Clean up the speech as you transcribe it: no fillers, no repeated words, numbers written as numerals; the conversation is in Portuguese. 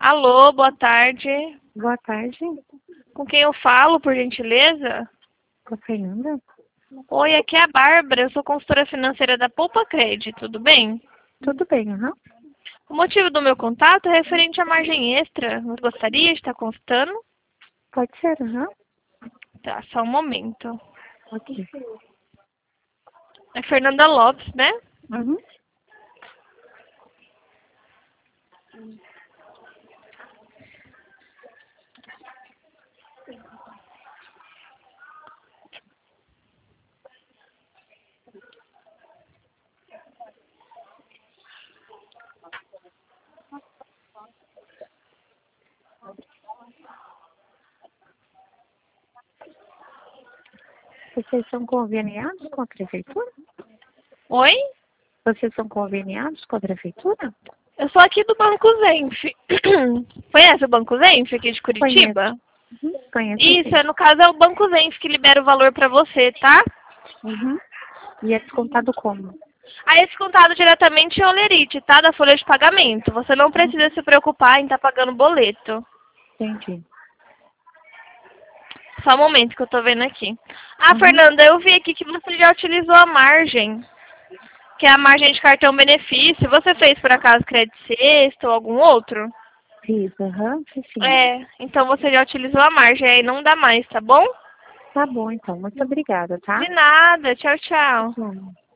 Alô, boa tarde. Boa tarde, Com quem eu falo, por gentileza? com a Fernanda. Oi, aqui é a Bárbara, eu sou consultora financeira da Poupa Cred, tudo bem? Tudo bem, aham? O motivo do meu contato é referente à margem extra. Você gostaria de estar consultando? Pode ser, aham? Tá, só um momento. Ok. É Fernanda Lopes, né? Uhum. Vocês são conveniados com a prefeitura? Oi? Vocês são conveniados com a prefeitura? Eu sou aqui do Banco Zenf. Conhece o Banco Zenf aqui de Conheço. Curitiba? Conheço Isso, sim. no caso é o Banco Zenf que libera o valor para você, tá? Uhum. E é descontado como? Aí é descontado diretamente em Olerite, tá? Da folha de pagamento. Você não precisa se preocupar em estar pagando boleto. Entendi. Só um momento que eu tô vendo aqui. Ah, Uhum. Fernanda, eu vi aqui que você já utilizou a margem, que é a margem de cartão benefício. Você fez por acaso Crédito Sexta ou algum outro? Fiz, aham, fiz sim. É, então você já utilizou a margem, aí não dá mais, tá bom? Tá bom, então. Muito obrigada, tá? De nada, tchau, tchau. Tchau.